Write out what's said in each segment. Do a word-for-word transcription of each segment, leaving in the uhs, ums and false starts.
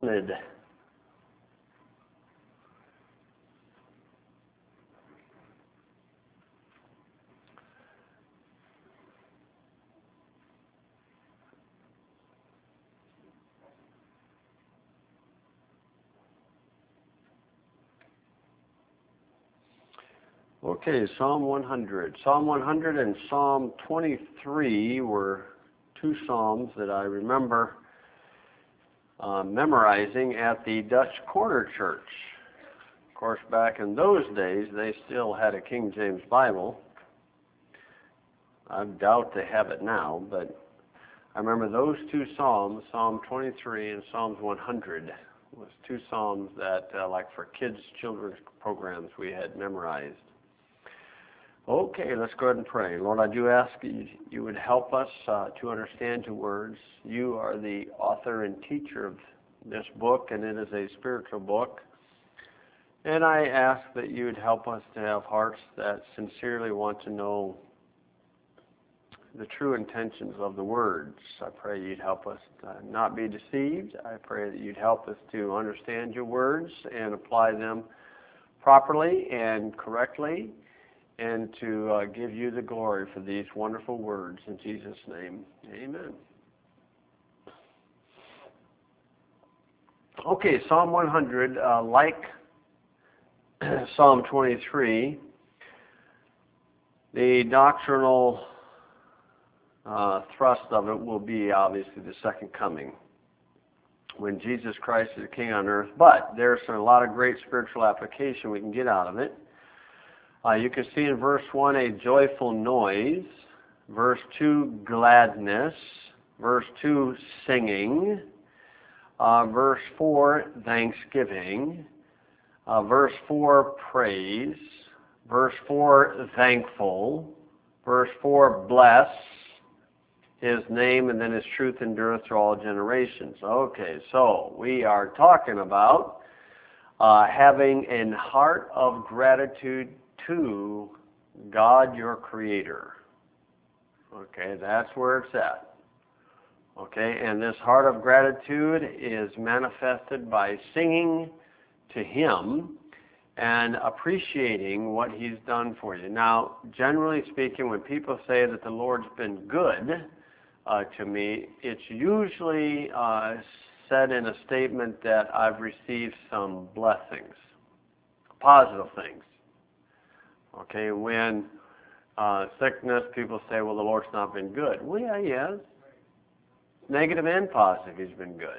Okay, Psalm one hundred. Psalm one hundred and Psalm twenty-three were two psalms that I remember uh, memorizing at the Dutch Quarter Church. Of course, back in those days, they still had a King James Bible. I doubt they have it now, but I remember those two psalms, Psalm twenty-three and Psalms one hundred, was two psalms that, uh, like for kids' children's programs, we had memorized. Okay, let's go ahead and pray. Lord, I do ask you, you would help us uh, to understand your words. You are the author and teacher of this book, and it is a spiritual book. And I ask that you would help us to have hearts that sincerely want to know the true intentions of the words. I pray you'd help us to not be deceived. I pray that you'd help us to understand your words and apply them properly and correctly, and to uh, give you the glory for these wonderful words. In Jesus' name, amen. Okay, Psalm one hundred, uh, like Psalm twenty-three, the doctrinal uh, thrust of it will be obviously the second coming, when Jesus Christ is King on earth. But there's a lot of great spiritual application we can get out of it. Uh, you can see in verse one a joyful noise, verse two gladness, verse two singing, uh, verse four thanksgiving, uh, verse four praise, verse four thankful, verse four bless his name, and then his truth endureth through all generations. Okay, so we are talking about uh, having a heart of gratitude to God, your Creator. Okay, that's where it's at. Okay, and this heart of gratitude is manifested by singing to Him and appreciating what He's done for you. Now, generally speaking, when people say that the Lord's been good uh, to me, it's usually uh, said in a statement that I've received some blessings, positive things. Okay, when uh, sickness, people say, well, the Lord's not been good. Well, yeah, He has. Negative and positive, He's been good.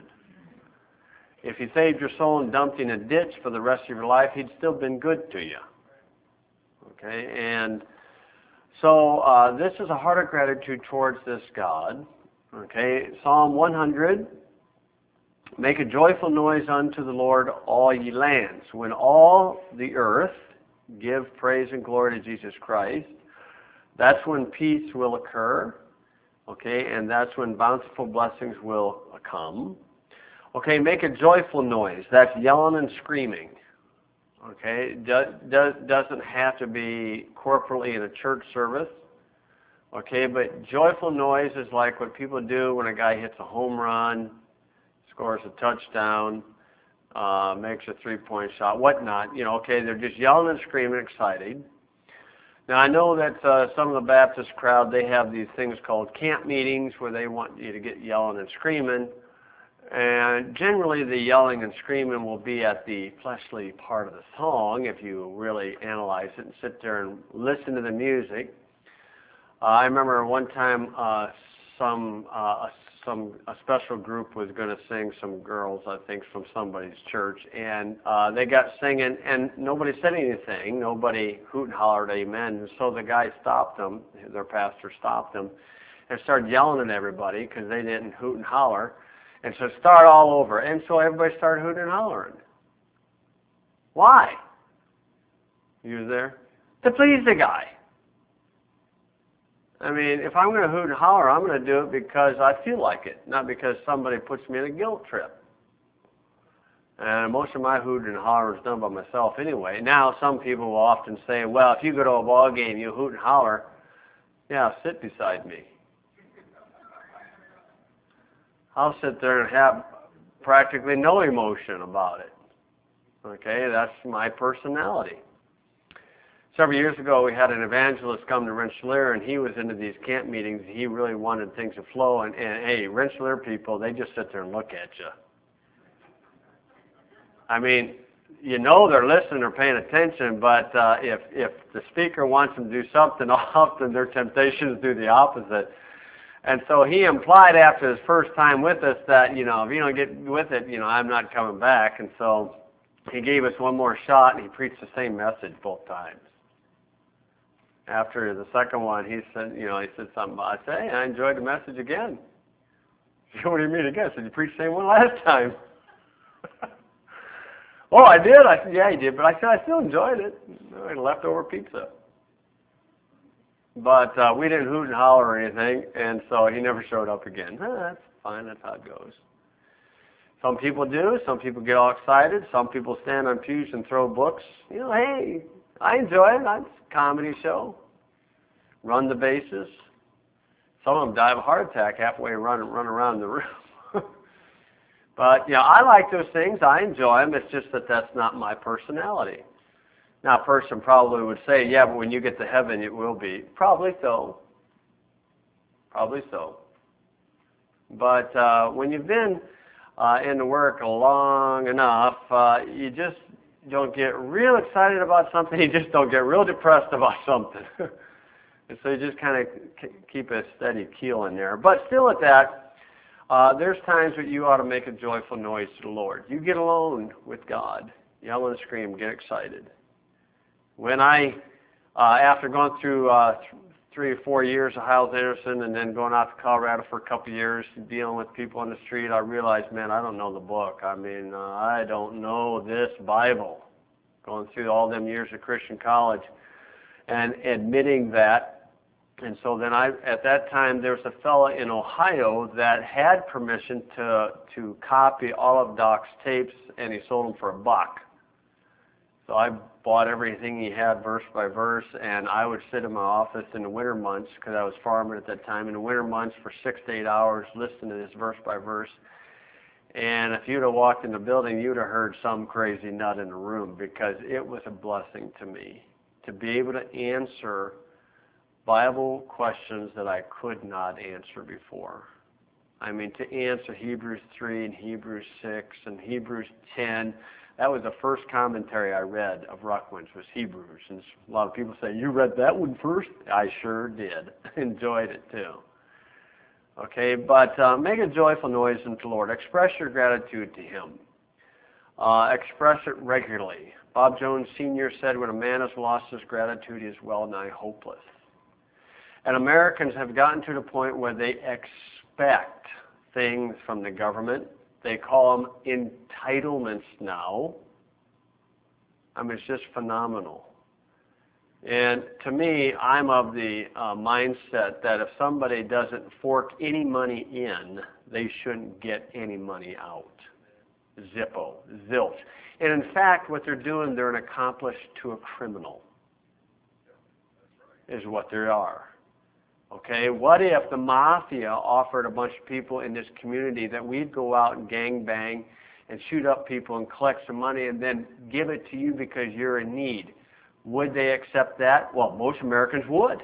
If He saved your soul and dumped you in a ditch for the rest of your life, He'd still been good to you. Okay, and so uh, this is a heart of gratitude towards this God. Okay, Psalm one hundred, make a joyful noise unto the Lord, all ye lands. When all the earth give praise and glory to Jesus Christ, that's when peace will occur, okay, and that's when bountiful blessings will come. Okay, make a joyful noise. That's yelling and screaming. Okay, do, do, doesn't have to be corporately in a church service. Okay, but joyful noise is like what people do when a guy hits a home run, scores a touchdown, Uh, makes a three-point shot, whatnot. You know, okay, they're just yelling and screaming, excited. Now, I know that uh, some of the Baptist crowd, they have these things called camp meetings where they want you to get yelling and screaming. And generally, the yelling and screaming will be at the fleshly part of the song if you really analyze it and sit there and listen to the music. Uh, I remember one time uh, some uh, some a special group was going to sing, some girls, I think, from somebody's church, and uh, they got singing, and nobody said anything. Nobody hoot and hollered amen. And so the guy stopped them, their pastor stopped them, and started yelling at everybody because they didn't hoot and holler, and so start all over. And so everybody started hooting and hollering. Why? You was there? To please the guy. I mean, if I'm going to hoot and holler, I'm going to do it because I feel like it, not because somebody puts me in a guilt trip. And most of my hooting and holler is done by myself anyway. Now, some people will often say, well, if you go to a ball game, you hoot and holler. Yeah, sit beside me. I'll sit there and have practically no emotion about it. Okay, that's my personality. Several years ago, we had an evangelist come to Rensselaer, and he was into these camp meetings. He really wanted things to flow, and, and hey, Rensselaer people, they just sit there and look at you. I mean, you know they're listening or paying attention, but uh, if if the speaker wants them to do something, often their temptation is to do the opposite. And so he implied after his first time with us that, you know, if you don't get with it, you know, I'm not coming back. And so he gave us one more shot, and he preached the same message both times. After the second one, he said, you know, he said something about, I said, hey, I enjoyed the message again. He said, what do you mean again? I said, you preached the same one last time. Oh, I did? I said, yeah, you did. But I said, I still enjoyed it. I had leftover pizza. But uh, we didn't hoot and holler or anything, and so he never showed up again. Eh, that's fine. That's how it goes. Some people do. Some people get all excited. Some people stand on pews and throw books. You know, hey, I enjoy it. It's a comedy show. Run the bases. Some of them die of a heart attack halfway run run around the room. But, you know, I like those things. I enjoy them. It's just that that's not my personality. Now, a person probably would say, yeah, but when you get to heaven, it will be. Probably so. Probably so. But uh, when you've been uh, in the work long enough, uh, you just don't get real excited about something. You just don't get real depressed about something. And so you just kind of keep a steady keel in there. But still at that, Uh, there's times that you ought to make a joyful noise to the Lord. You get alone with God, yell and scream, get excited. When I, uh, after going through uh, th- three or four years of Hyles-Anderson and then going out to Colorado for a couple of years dealing with people on the street, I realized, man, I don't know the book. I mean, uh, I don't know this Bible. Going through all them years of Christian college and admitting that. And so then I, at that time, there was a fellow in Ohio that had permission to to copy all of Doc's tapes, and he sold them for a buck. So I bought everything he had verse by verse, and I would sit in my office in the winter months, because I was farming at that time, in the winter months for six to eight hours listening to this verse by verse. And if you'd have walked in the building, you'd have heard some crazy nut in the room, because it was a blessing to me to be able to answer Bible questions that I could not answer before. I mean, to answer Hebrews three and Hebrews six and Hebrews ten, that was the first commentary I read of Ruckman's, was Hebrews. And a lot of people say, you read that one first? I sure did. Enjoyed it too. Okay, but uh, make a joyful noise unto the Lord. Express your gratitude to Him. Uh, express it regularly. Bob Jones Senior said, when a man has lost his gratitude, he is well nigh hopeless. And Americans have gotten to the point where they expect things from the government. They call them entitlements now. I mean, it's just phenomenal. And to me, I'm of the uh, mindset that if somebody doesn't fork any money in, they shouldn't get any money out. Zippo, zilch. And in fact, what they're doing, they're an accomplice to a criminal, is what they are. Okay, what if the mafia offered a bunch of people in this community that we'd go out and gang bang and shoot up people and collect some money and then give it to you because you're in need? Would they accept that? Well, most Americans would.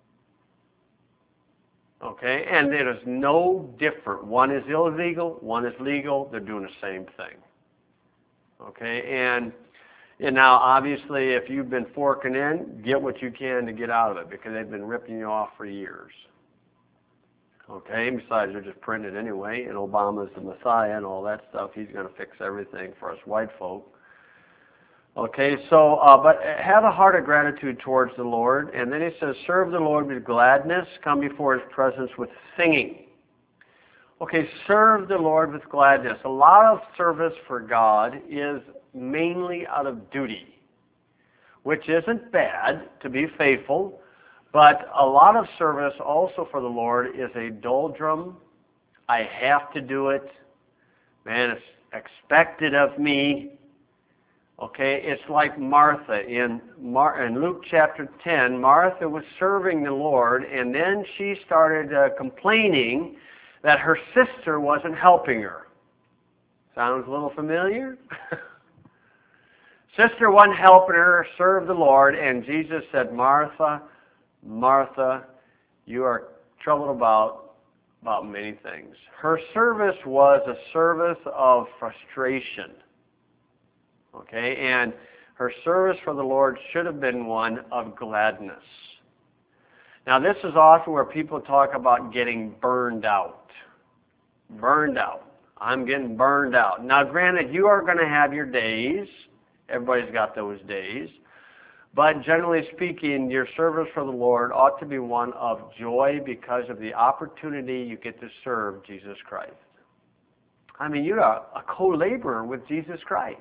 Okay, and it is no different. One is illegal, one is legal. They're doing the same thing. Okay, and And now, obviously, if you've been forking in, get what you can to get out of it, because they've been ripping you off for years. Okay, besides, they're just printing it anyway, and Obama's the Messiah and all that stuff. He's going to fix everything for us white folk. Okay, so, uh, but have a heart of gratitude towards the Lord. And then he says, serve the Lord with gladness, come before His presence with singing. Okay, serve the Lord with gladness. A lot of service for God is mainly out of duty, which isn't bad, to be faithful, but a lot of service also for the Lord is a doldrum. I have to do it. Man, it's expected of me. Okay, it's like Martha in, Mar- in Luke chapter ten. Martha was serving the Lord, and then she started uh, complaining that her sister wasn't helping her. Sounds a little familiar? Sister wasn't helping her serve the Lord, and Jesus said, Martha, Martha, you are troubled about, about many things. Her service was a service of frustration. Okay, and her service for the Lord should have been one of gladness. Now, this is often where people talk about getting burned out. Burned out. I'm getting burned out. Now, granted, you are going to have your days. Everybody's got those days. But generally speaking, your service for the Lord ought to be one of joy because of the opportunity you get to serve Jesus Christ. I mean, you're a, a co-laborer with Jesus Christ.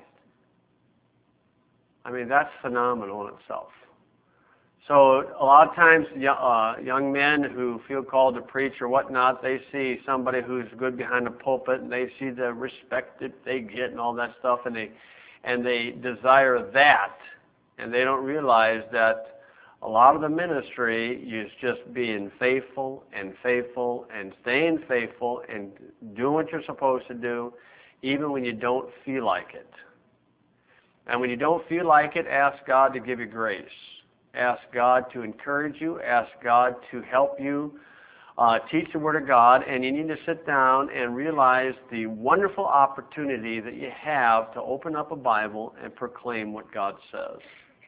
I mean, that's phenomenal in itself. So a lot of times, uh, young men who feel called to preach or whatnot, they see somebody who's good behind the pulpit, and they see the respect that they get and all that stuff, and they and they desire that, and they don't realize that a lot of the ministry is just being faithful and faithful and staying faithful and doing what you're supposed to do, even when you don't feel like it. And when you don't feel like it, ask God to give you grace. Ask God to encourage you. Ask God to help you uh, teach the Word of God. And you need to sit down and realize the wonderful opportunity that you have to open up a Bible and proclaim what God says.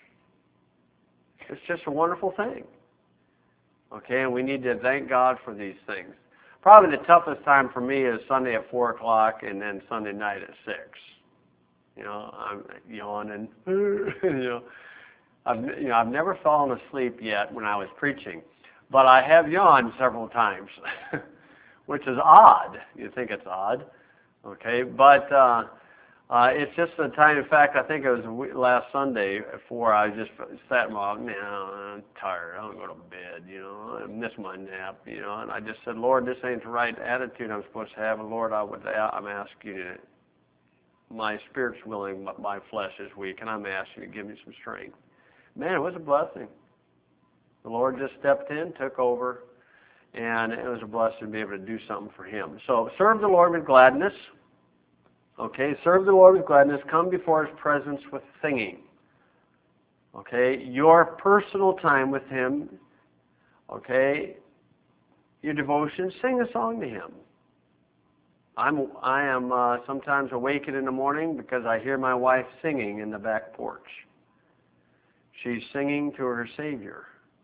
It's just a wonderful thing. Okay, and we need to thank God for these things. Probably the toughest time for me is Sunday at four o'clock and then Sunday night at six. You know, I'm yawning, you know. I've, you know, I've never fallen asleep yet when I was preaching, but I have yawned several times, which is odd. You think it's odd, okay? But uh, uh, it's just the time. In fact, I think it was last Sunday before I just sat and thought, man, I'm tired. I don't go to bed, you know. I miss my nap, you know. And I just said, Lord, this ain't the right attitude I'm supposed to have. And Lord, I would, I'm asking you to, my spirit's willing, but my flesh is weak, and I'm asking you to give me some strength. Man, it was a blessing. The Lord just stepped in, took over, and it was a blessing to be able to do something for Him. So serve the Lord with gladness. Okay, serve the Lord with gladness. Come before His presence with singing. Okay, your personal time with Him. Okay, your devotion. Sing a song to Him. I'm I am uh, sometimes awakened in the morning because I hear my wife singing in the back porch. She's singing to her Savior.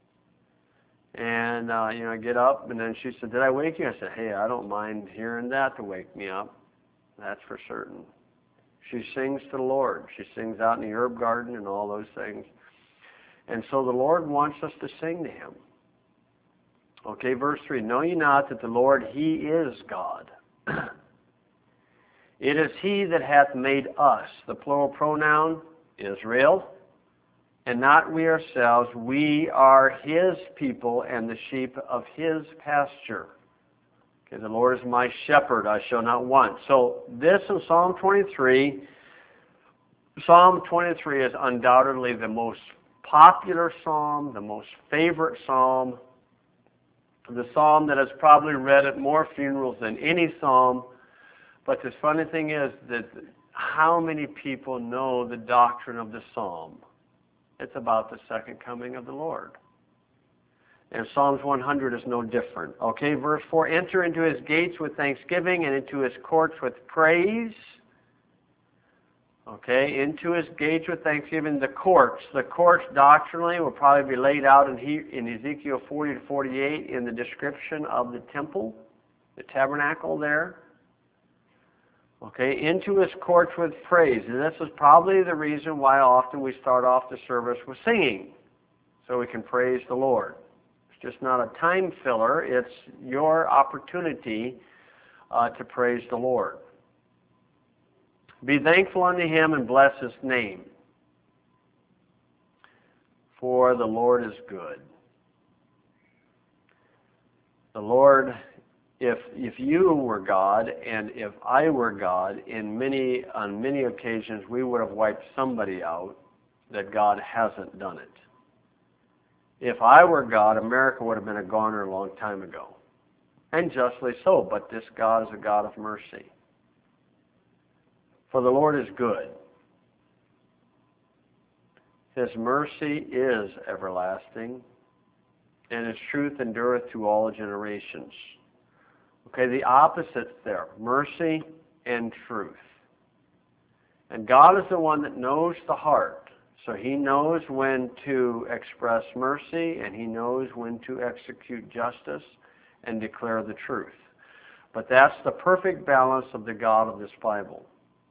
And, uh, you know, I get up, and then she said, did I wake you? I said, hey, I don't mind hearing that to wake me up. That's for certain. She sings to the Lord. She sings out in the herb garden and all those things. And so the Lord wants us to sing to Him. Okay, verse three, know ye not that the Lord, He is God. It is He that hath made us, the plural pronoun, Israel, and not we ourselves. We are His people and the sheep of His pasture. Okay, the Lord is my shepherd, I shall not want. So this in Psalm twenty-three, Psalm twenty-three is undoubtedly the most popular psalm, the most favorite psalm, the psalm that is probably read at more funerals than any psalm. But the funny thing is that how many people know the doctrine of the psalm? It's about the second coming of the Lord. And Psalms one hundred is no different. Okay, verse four, enter into His gates with thanksgiving and into His courts with praise. Okay, into His gates with thanksgiving. The courts. The courts doctrinally will probably be laid out in, he, in Ezekiel forty to forty-eight in the description of the temple, the tabernacle there. Okay, into His courts with praise. And this is probably the reason why often we start off the service with singing, so we can praise the Lord. It's just not a time filler. It's your opportunity uh, to praise the Lord. Be thankful unto Him and bless His name, for the Lord is good. The Lord, if if you were God and if I were God, in many on many occasions we would have wiped somebody out that God hasn't done it. If I were God, America would have been a goner a long time ago. And justly so, but this God is a God of mercy. For the Lord is good. His mercy is everlasting, and His truth endureth to all generations. Okay, the opposites there, mercy and truth. And God is the one that knows the heart. So He knows when to express mercy, and He knows when to execute justice and declare the truth. But that's the perfect balance of the God of this Bible.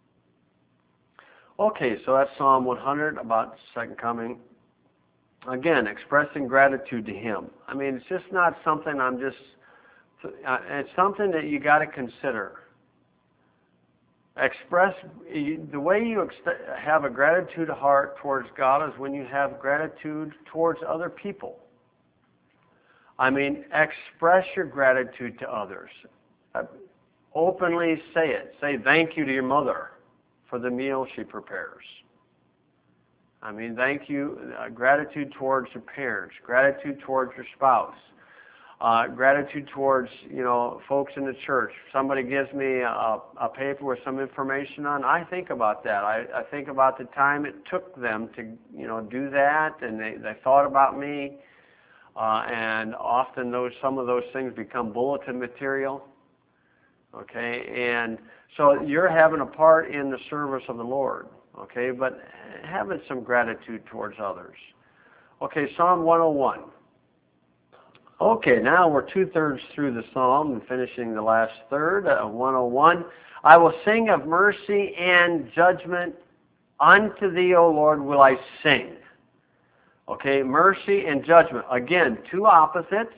Okay, so that's Psalm one hundred about the second coming. Again, expressing gratitude to Him. I mean, it's just not something I'm just, it's something that you got to consider. Express, the way you have a gratitude heart towards God is when you have gratitude towards other people. I mean, express your gratitude to others. Openly say it. Say thank you to your mother for the meal she prepares. I mean, thank you, uh, gratitude towards your parents, gratitude towards your spouse, uh, gratitude towards, you know, folks in the church. Somebody gives me a, a paper with some information on, I think about that. I, I think about the time it took them to, you know, do that, and they, they thought about me, uh, and often those some of those things become bulletin material. Okay, and so you're having a part in the service of the Lord, okay, but having some gratitude towards others. Okay, Psalm one oh one. Okay, now we're two-thirds through the psalm and finishing the last third of one oh one. I will sing of mercy and judgment. Unto Thee, O Lord, will I sing. Okay, mercy and judgment. Again, two opposites.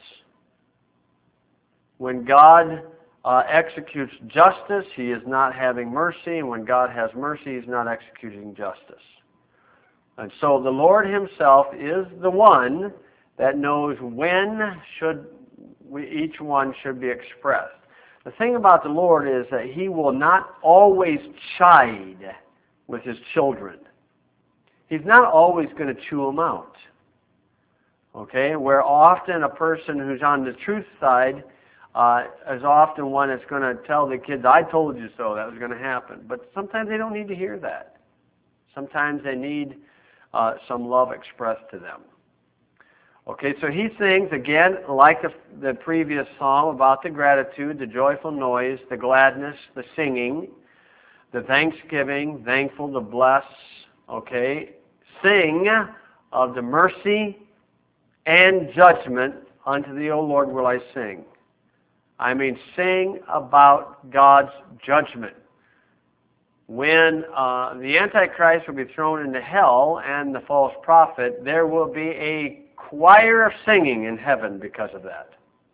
When God Uh, executes justice, He is not having mercy, and when God has mercy, He's not executing justice. And so the Lord Himself is the one that knows when should we, each one should be expressed. The thing about the Lord is that He will not always chide with His children. He's not always going to chew them out. Okay, where often a person who's on the truth side Uh, is often one that's going to tell the kids, I told you so, that was going to happen. But sometimes they don't need to hear that. Sometimes they need uh, some love expressed to them. Okay, so he sings, again, like the, the previous psalm, about the gratitude, the joyful noise, the gladness, the singing, the thanksgiving, thankful, the bless, okay. Sing of the mercy and judgment. Unto Thee, O Lord, will I sing. I mean, sing about God's judgment. When uh, the Antichrist will be thrown into hell and the false prophet, there will be a choir of singing in heaven because of that.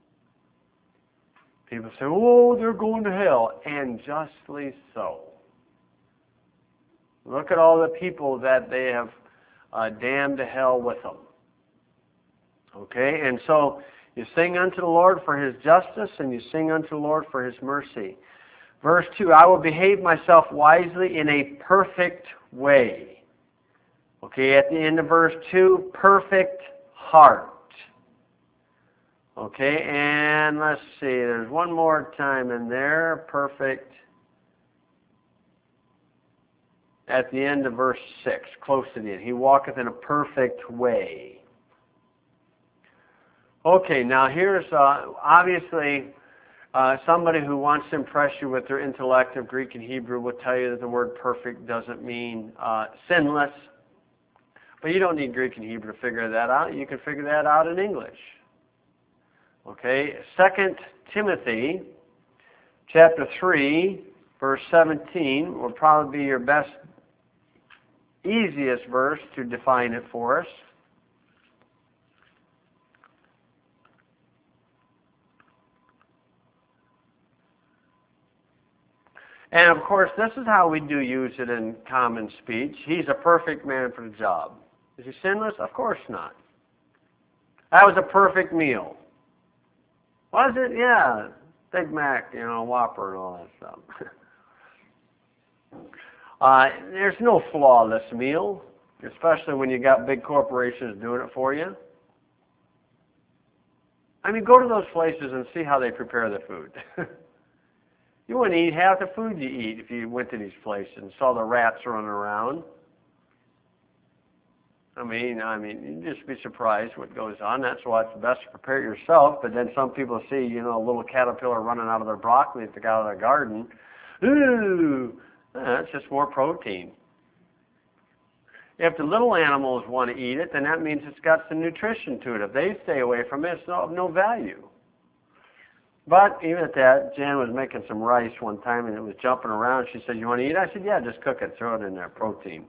People say, oh, they're going to hell, and justly so. Look at all the people that they have uh, damned to hell with them. Okay, and so you sing unto the Lord for His justice, and you sing unto the Lord for His mercy. Verse two, I will behave myself wisely in a perfect way. Okay, at the end of verse two, perfect heart. Okay, and let's see, there's one more time in there, perfect. At the end of verse six, close to the end, He walketh in a perfect way. Okay, now here's uh, obviously uh, somebody who wants to impress you with their intellect of Greek and Hebrew will tell you that the word perfect doesn't mean uh, sinless. But you don't need Greek and Hebrew to figure that out. You can figure that out in English. Okay, Second Timothy chapter three, verse seventeen will probably be your best, easiest verse to define it for us. And of course, this is how we do use it in common speech. He's a perfect man for the job. Is he sinless? Of course not. That was a perfect meal. Was it? Yeah. Big Mac, you know, Whopper and all that stuff. uh, there's no flawless meal, especially when you got big corporations doing it for you. I mean, go to those places and see how they prepare the food. You wouldn't eat half the food you eat if you went to these places and saw the rats running around. I mean, I mean, you'd just be surprised what goes on. That's why it's best to prepare it yourself. But then some people see, you know, a little caterpillar running out of their broccoli if they got out of their garden. Ooh, that's just more protein. If the little animals want to eat it, then that means it's got some nutrition to it. If they stay away from it, it's of no value. But even at that, Jan was making some rice one time and it was jumping around. She said, "You want to eat it?" I said, "Yeah, just cook it. Throw it in there, protein."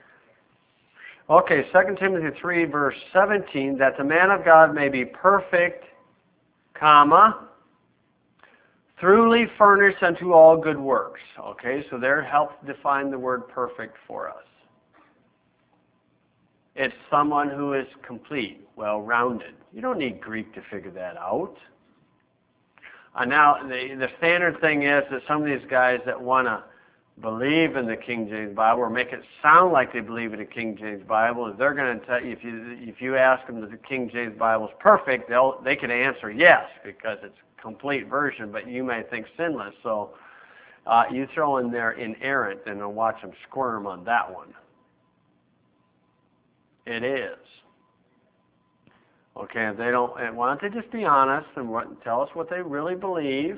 Okay, Second Timothy three, verse seventeen, that the man of God may be perfect, comma, truly furnished unto all good works. Okay, so there helps define the word perfect for us. It's someone who is complete, well-rounded. You don't need Greek to figure that out. Uh, now, the, the standard thing is that some of these guys that want to believe in the King James Bible or make it sound like they believe in the King James Bible, they're going to tell you, if you if you ask them that the King James Bible is perfect, they'll they can answer yes because it's a complete version, but you may think sinless. So uh, you throw in there inerrant and then watch them squirm on that one. It is. Okay, if they don't, why don't they just be honest and what, tell us what they really believe?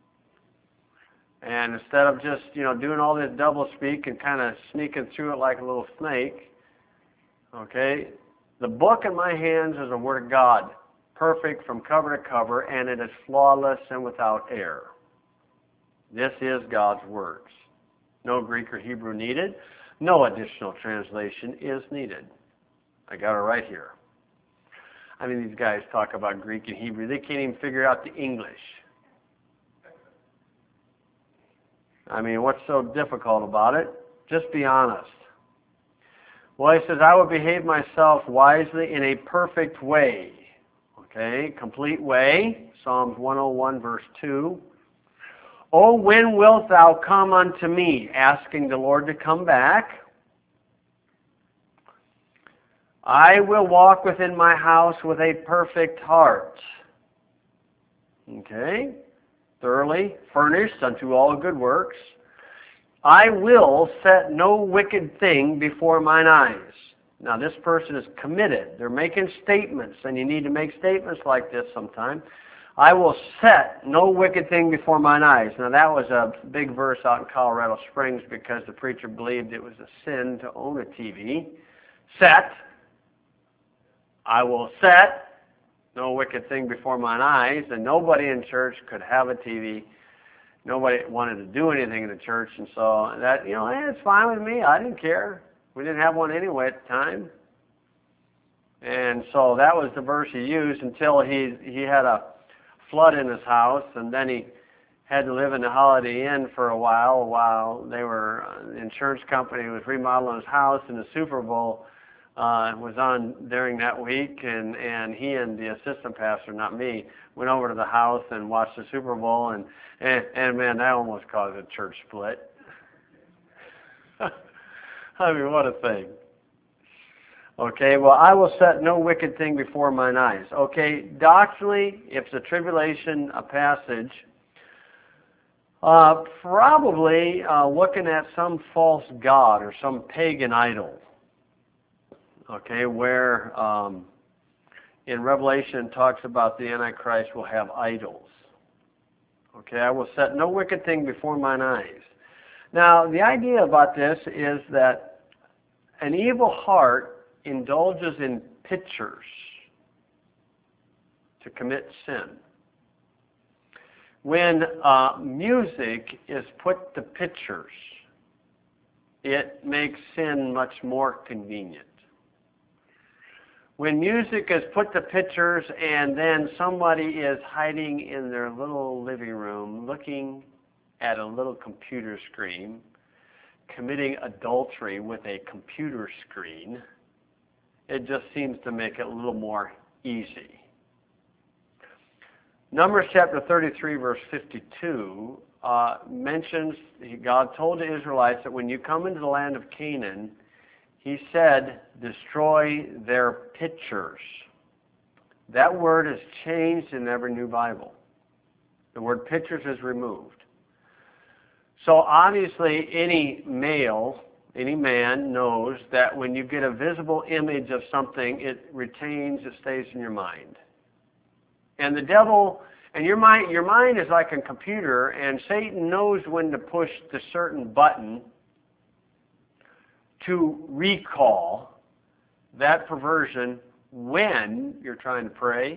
And instead of just, you know, doing all this double speak and kind of sneaking through it like a little snake, okay, the book in my hands is the Word of God, perfect from cover to cover, and it is flawless and without error. This is God's words. No Greek or Hebrew needed. No additional translation is needed. I got it right here. I mean, these guys talk about Greek and Hebrew. They can't even figure out the English. I mean, what's so difficult about it? Just be honest. Well, he says, I will behave myself wisely in a perfect way. Okay, complete way. Psalms one oh one, verse two. Oh, when wilt thou come unto me? Asking the Lord to come back. I will walk within my house with a perfect heart. Okay. Thoroughly furnished unto all good works. I will set no wicked thing before mine eyes. Now this person is committed. They're making statements, and you need to make statements like this sometime. I will set no wicked thing before mine eyes. Now that was a big verse out in Colorado Springs because the preacher believed it was a sin to own a T V. Set. I will set no wicked thing before mine eyes, and nobody in church could have a T V. Nobody wanted to do anything in the church, and so that, you know, hey, it's fine with me. I didn't care. We didn't have one anyway at the time. And so that was the verse he used until he he had a flood in his house, and then he had to live in the Holiday Inn for a while while they were, the insurance company was remodeling his house, and the Super Bowl Uh, was on during that week, and, and he and the assistant pastor, not me, went over to the house and watched the Super Bowl, and, and, and man, that almost caused a church split. I mean, what a thing. Okay, well, I will set no wicked thing before mine eyes. Okay, doctrinally, if it's a tribulation, a passage, uh, probably uh, looking at some false god or some pagan idol. Okay, where um, in Revelation it talks about the Antichrist will have idols. Okay, I will set no wicked thing before mine eyes. Now, the idea about this is that an evil heart indulges in pictures to commit sin. When uh, music is put to pictures, it makes sin much more convenient. When music is put to pictures and then somebody is hiding in their little living room looking at a little computer screen, committing adultery with a computer screen, it just seems to make it a little more easy. Numbers chapter thirty-three, verse fifty-two, uh, mentions, God told the Israelites that when you come into the land of Canaan, He said, destroy their pictures. That word is changed in every new Bible. The word pictures is removed. So obviously any male, any man knows that when you get a visible image of something, it retains, it stays in your mind. And the devil, and your mind, your mind is like a computer, and Satan knows when to push the certain button to recall that perversion when you're trying to pray,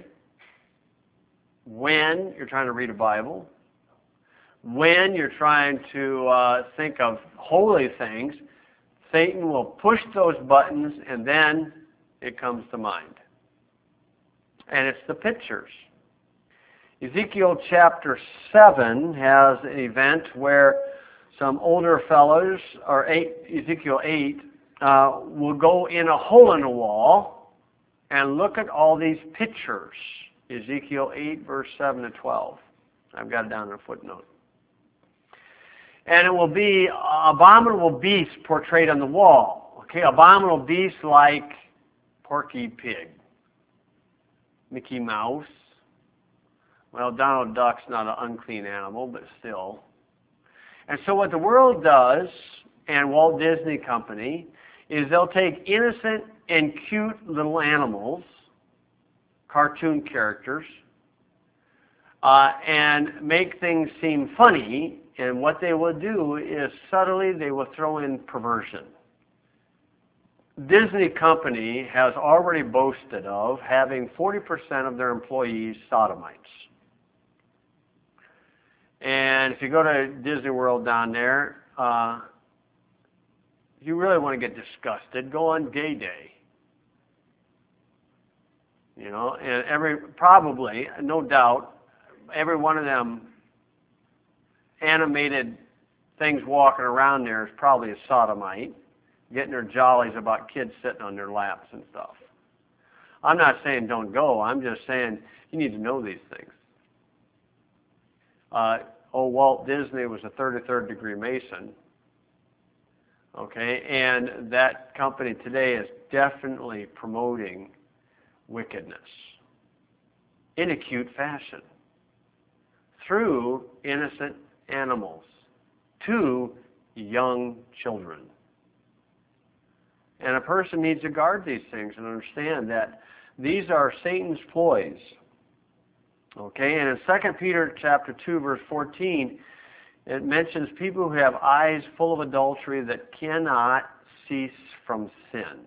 when you're trying to read a Bible, when you're trying to uh, think of holy things. Satan will push those buttons, and then it comes to mind. And it's the pictures. Ezekiel chapter seven has an event where some older fellows, or eight, Ezekiel eight, uh, will go in a hole in the wall and look at all these pictures. Ezekiel eight, verse seven to twelve. I've got it down in a footnote. And it will be abominable beasts portrayed on the wall. Okay, abominable beasts like Porky Pig, Mickey Mouse. Well, Donald Duck's not an unclean animal, but still. And so what the world does, and Walt Disney Company, is they'll take innocent and cute little animals, cartoon characters, uh, and make things seem funny. And what they will do is subtly they will throw in perversion. Disney Company has already boasted of having forty percent of their employees sodomites. And if you go to Disney World down there, uh, if you really want to get disgusted, go on Gay Day. You know, and every, probably, no doubt, every one of them animated things walking around there is probably a sodomite, getting their jollies about kids sitting on their laps and stuff. I'm not saying don't go. I'm just saying you need to know these things. Uh, oh, Walt Disney was a thirty-third degree Mason. Okay, and that company today is definitely promoting wickedness in a cute fashion through innocent animals to young children. And a person needs to guard these things and understand that these are Satan's ploys. Okay, and in Second Peter chapter two, verse fourteen, it mentions people who have eyes full of adultery that cannot cease from sin.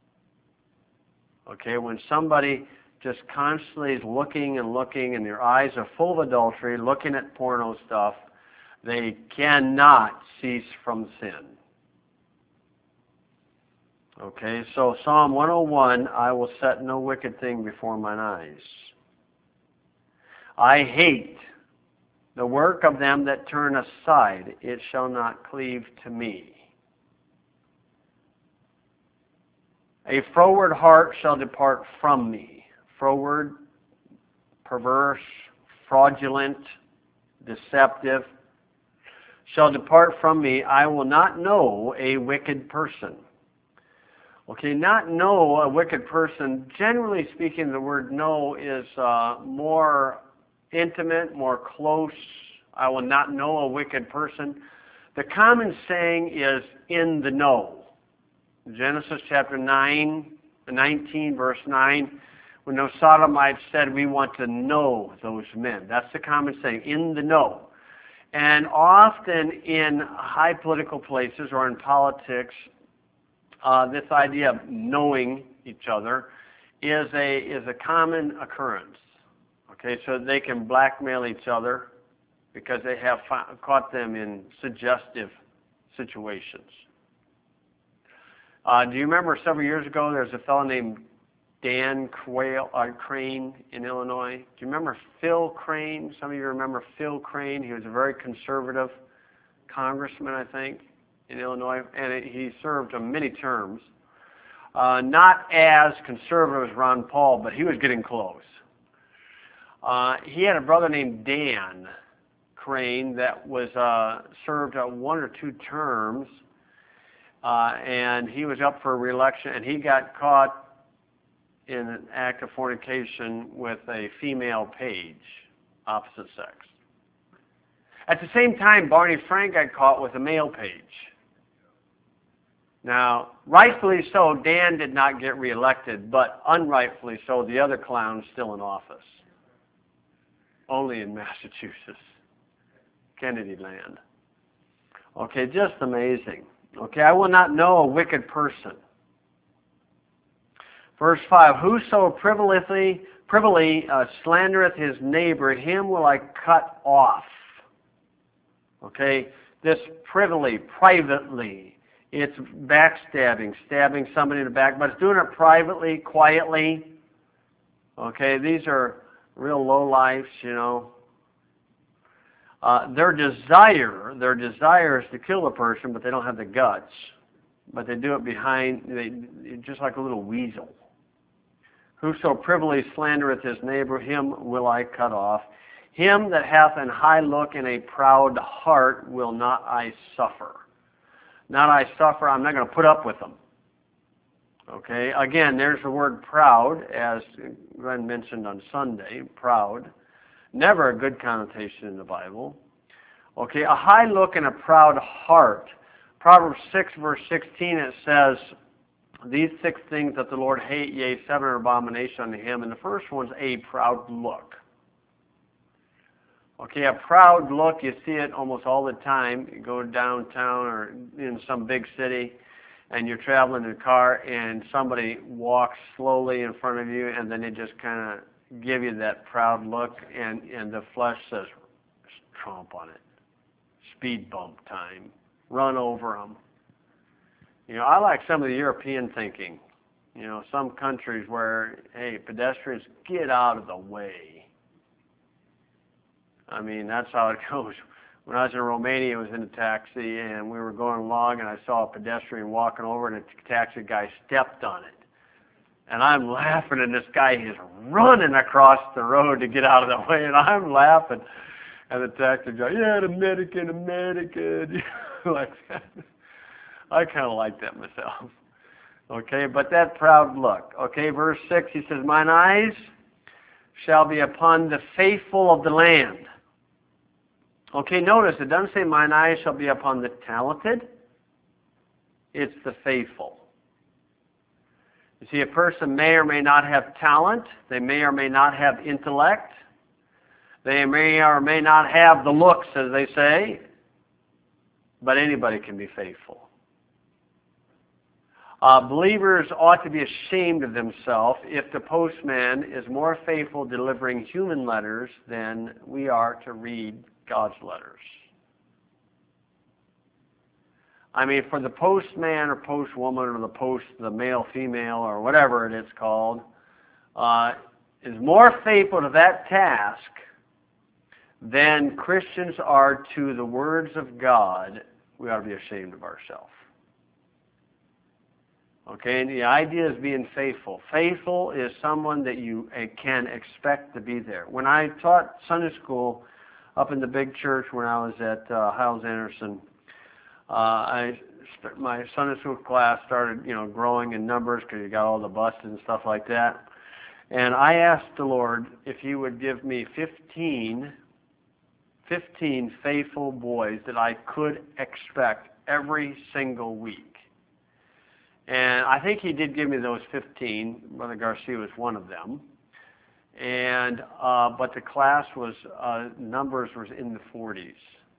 Okay, when somebody just constantly is looking and looking and their eyes are full of adultery, looking at porno stuff, they cannot cease from sin. Okay, so Psalm one oh one, I will set no wicked thing before mine eyes. I hate the work of them that turn aside. It shall not cleave to me. A froward heart shall depart from me. Froward, perverse, fraudulent, deceptive, shall depart from me. I will not know a wicked person. Okay, not know a wicked person, generally speaking, the word know is uh, more intimate, more close. I will not know a wicked person. The common saying is in the know. Genesis chapter nine, nineteen, verse nine, when those sodomites said, we want to know those men. That's the common saying, in the know. And often in high political places or in politics, uh, this idea of knowing each other is a, is a common occurrence. Okay, so they can blackmail each other because they have caught them in suggestive situations. Uh, do you remember several years ago there was a fellow named Dan Quayle, uh, Crane in Illinois? Do you remember Phil Crane? Some of you remember Phil Crane. He was a very conservative congressman, I think, in Illinois, and it, he served uh, many terms. Uh, not as conservative as Ron Paul, but he was getting close. Uh, he had a brother named Dan Crane that was uh, served uh, one or two terms, uh, and he was up for re-election, and he got caught in an act of fornication with a female page, opposite sex. At the same time, Barney Frank got caught with a mail page. Now, rightfully so, Dan did not get reelected, but unrightfully so, the other clown's still in office. Only in Massachusetts. Kennedy land. Okay, just amazing. Okay, I will not know a wicked person. Verse five, whoso privily, privily uh, slandereth his neighbor, him will I cut off. Okay, this privily, privately, it's backstabbing, stabbing somebody in the back, but it's doing it privately, quietly. Okay, these are real low lives, you know. Uh, their desire, their desire is to kill a person, but they don't have the guts. But they do it behind, they, just like a little weasel. Whoso privily slandereth his neighbor, him will I cut off. Him that hath an high look and a proud heart will not I suffer. Not I suffer, I'm not going to put up with them. Okay, again, there's the word proud, as Glenn mentioned on Sunday, proud. Never a good connotation in the Bible. Okay, a high look and a proud heart. Proverbs six, verse sixteen, it says, these six things that the Lord hate, yea, seven are abomination unto him. And the first one's a proud look. Okay, a proud look, you see it almost all the time. You go downtown or in some big city, and you're traveling in a car, and somebody walks slowly in front of you, and then they just kind of give you that proud look, and, and the flesh says, tromp on it. Speed bump time. Run over them. You know, I like some of the European thinking. You know, some countries where, hey, pedestrians, get out of the way. I mean, that's how it goes. When I was in Romania, I was in a taxi, and we were going along, and I saw a pedestrian walking over, and the taxi guy stepped on it. And I'm laughing, and this guy is running across the road to get out of the way, and I'm laughing. And the taxi guy, yeah, American, American, like that. I kind of like that myself. Okay, but that proud look. Okay, verse six, he says, mine eyes shall be upon the faithful of the land. Okay, notice, it doesn't say mine eyes shall be upon the talented. It's the faithful. You see, a person may or may not have talent. They may or may not have intellect. They may or may not have the looks, as they say. But anybody can be faithful. Uh, believers ought to be ashamed of themselves if the postman is more faithful delivering human letters than we are to read God's letters. I mean, for the postman or postwoman or the post, the male, female, or whatever it is called, uh, is more faithful to that task than Christians are to the words of God, we ought to be ashamed of ourselves. Okay, and the idea is being faithful. Faithful is someone that you uh, can expect to be there. When I taught Sunday school up in the big church when I was at uh, Hyles-Anderson, uh, I my Sunday school class started, you know, growing in numbers because you got all the buses and stuff like that. And I asked the Lord if He would give me fifteen, fifteen faithful boys that I could expect every single week. And I think He did give me those fifteen. Brother Garcia was one of them. And uh, but the class was uh, numbers was in the forties.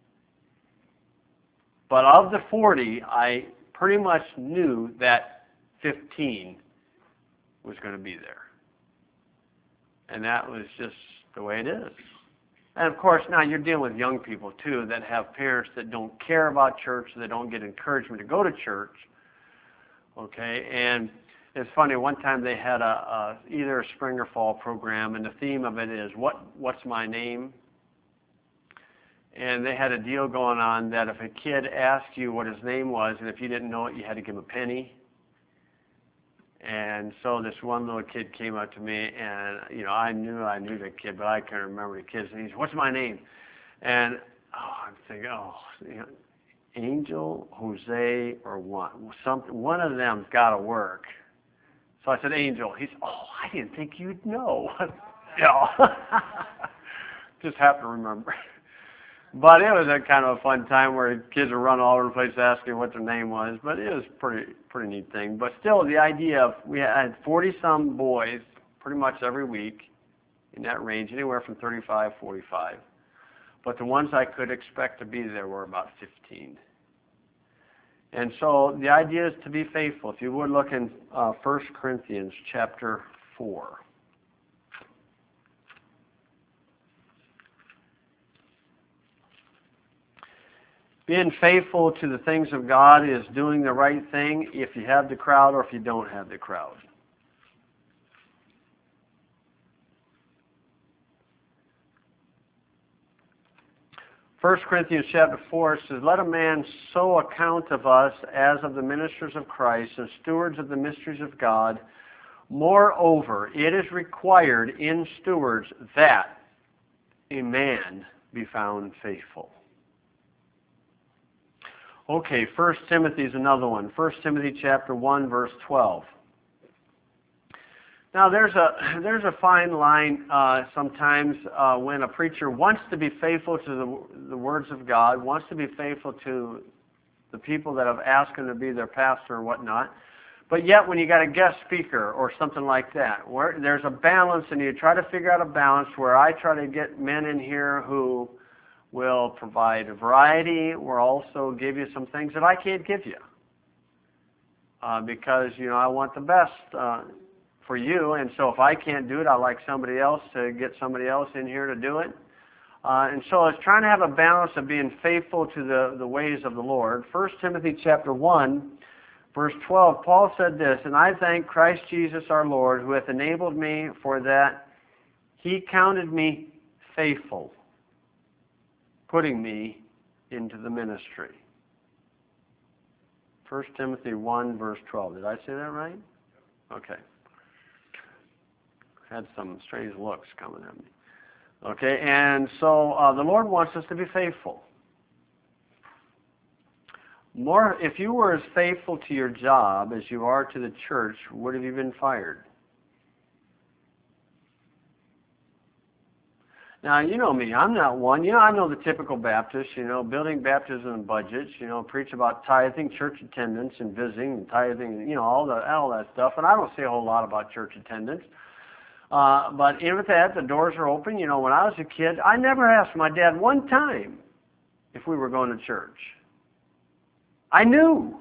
But of the forty, I pretty much knew that fifteen was going to be there. And that was just the way it is. And of course, now you're dealing with young people too that have parents that don't care about church, that don't get encouragement to go to church. Okay, and it's funny, one time they had a, a either a spring or fall program, and the theme of it is, what what's my name? And they had a deal going on that if a kid asked you what his name was, and if you didn't know it, you had to give him a penny. And so this one little kid came up to me, and you know, I knew I knew the kid, but I can't remember the kid's name. He said, what's my name? And oh, I'm thinking, oh, you know, Angel, Jose, or one. Something, one of them's got to work. So I said, Angel. He said, oh, I didn't think you'd know. You know, just happened to remember. But it was a kind of a fun time where kids would run all over the place asking what their name was. But it was pretty pretty neat thing. But still, the idea of we had forty some boys pretty much every week in that range, anywhere from thirty-five, forty-five. But the ones I could expect to be there were about fifteen. And so the idea is to be faithful. If you would look in uh, First Corinthians chapter four. Being faithful to the things of God is doing the right thing if you have the crowd or if you don't have the crowd. First Corinthians chapter four says, "Let a man so account of us as of the ministers of Christ and stewards of the mysteries of God. Moreover, it is required in stewards that a man be found faithful." Okay, First Timothy is another one. First Timothy chapter one, verse twelve. Now, there's a there's a fine line uh, sometimes uh, when a preacher wants to be faithful to the, the words of God, wants to be faithful to the people that have asked him to be their pastor or whatnot, but yet when you got a guest speaker or something like that, where there's a balance, and you try to figure out a balance where I try to get men in here who will provide a variety or also give you some things that I can't give you. Uh, because, you know, I want the best uh, for you, and so if I can't do it, I like somebody else to get somebody else in here to do it. Uh, and so it's trying to have a balance of being faithful to the, the ways of the Lord. First Timothy chapter one, verse twelve, Paul said this, "And I thank Christ Jesus our Lord, who hath enabled me for that he counted me faithful, putting me into the ministry." First Timothy one, verse twelve. Did I say that right? Okay. Had some strange looks coming at me. Okay, and so uh, the Lord wants us to be faithful. More, if you were as faithful to your job as you are to the church, would have you been fired? Now, you know me, I'm not one. You know, I know the typical Baptist, you know, building baptism and budgets, you know, preach about tithing, church attendance, and visiting, and tithing, you know, all, the, all that stuff. And I don't say a whole lot about church attendance. Uh, but in with that, the doors are open. You know, when I was a kid, I never asked my dad one time if we were going to church. I knew.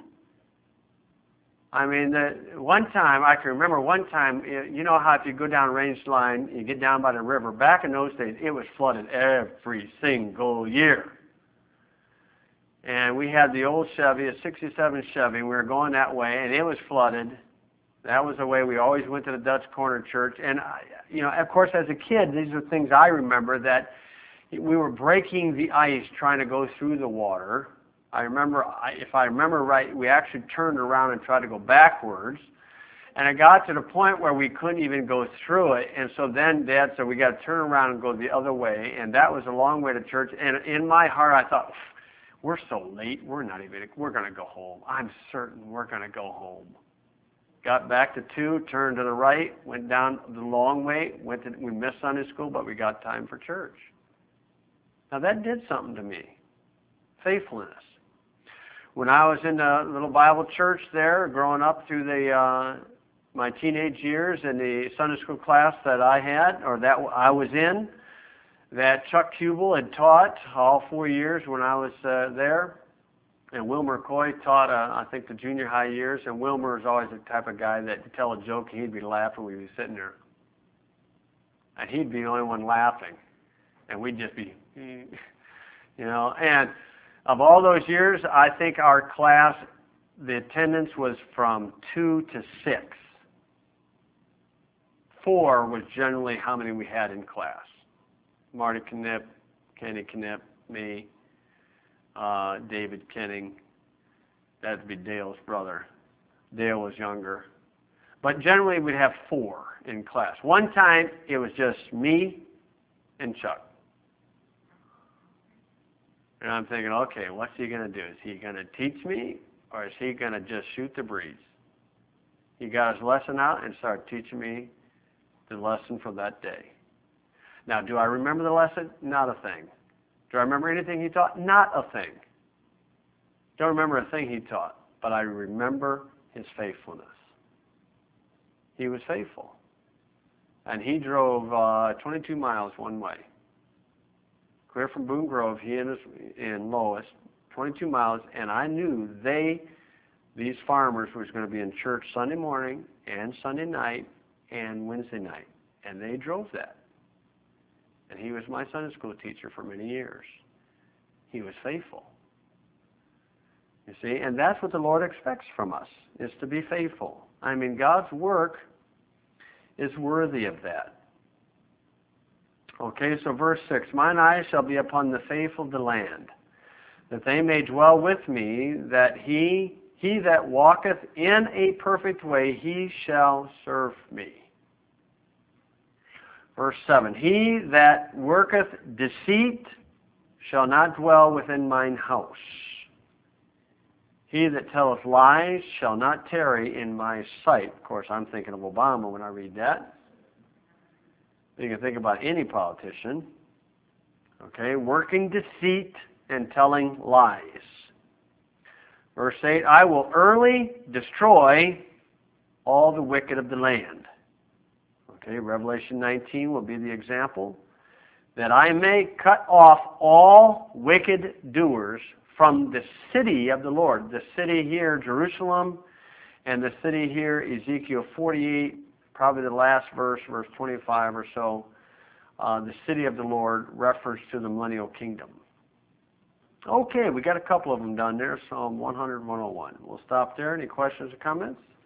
I mean, the, one time, I can remember one time, you know how if you go down Range Line, you get down by the river, back in those days, it was flooded every single year. And we had the old Chevy, a sixty-seven Chevy, and we were going that way, and it was flooded. That was the way we always went to the Dutch Corner Church. And, I, you know, of course, as a kid, these are things I remember, that we were breaking the ice trying to go through the water. I remember, if I remember right, we actually turned around and tried to go backwards. And it got to the point where we couldn't even go through it. And so then Dad said, we got to turn around and go the other way. And that was a long way to church. And in my heart, I thought, we're so late. We're not even, we're going to go home. I'm certain we're going to go home. Got back to two, turned to the right, went down the long way. Went to, we missed Sunday school, but we got time for church. Now that did something to me. Faithfulness. When I was in the little Bible church there, growing up through the uh, my teenage years, in the Sunday school class that I had, or that I was in, that Chuck Kubel had taught all four years when I was uh, there, and Wilmer Coy taught, uh, I think, the junior high years. And Wilmer is always the type of guy that would tell a joke and he'd be laughing. We'd be sitting there, and he'd be the only one laughing, and we'd just be, you know, and. Of all those years, I think our class, the attendance was from two to six. Four was generally how many we had in class. Marty Knipp, Kenny Knipp, me, uh, David Kenning. That'd be Dale's brother. Dale was younger. But generally we'd have four in class. One time it was just me and Chuck. And I'm thinking, okay, what's he going to do? Is he going to teach me, or is he going to just shoot the breeze? He got his lesson out and started teaching me the lesson for that day. Now, do I remember the lesson? Not a thing. Do I remember anything he taught? Not a thing. Don't remember a thing he taught, but I remember his faithfulness. He was faithful. And he drove uh, twenty-two miles one way. Clear from Boone Grove, he and, his, and Lois, twenty-two miles, and I knew they, these farmers, was going to be in church Sunday morning and Sunday night and Wednesday night. And they drove that. And he was my Sunday school teacher for many years. He was faithful. You see, and that's what the Lord expects from us, is to be faithful. I mean, God's work is worthy of that. Okay, so verse six, mine eyes shall be upon the faithful of the land, that they may dwell with me, that he, he that walketh in a perfect way, he shall serve me. Verse seven, he that worketh deceit shall not dwell within mine house. He that telleth lies shall not tarry in my sight. Of course, I'm thinking of Obama when I read that. You can think about any politician. Okay, working deceit and telling lies. Verse eight, I will early destroy all the wicked of the land. Okay, Revelation nineteen will be the example. That I may cut off all wicked doers from the city of the Lord. The city here, Jerusalem, and the city here, Ezekiel forty-eight, probably the last verse, verse twenty-five or so. Uh, the city of the Lord refers to the millennial kingdom. Okay, we got a couple of them done there, Psalm one hundred, one oh one. We'll stop there. Any questions or comments?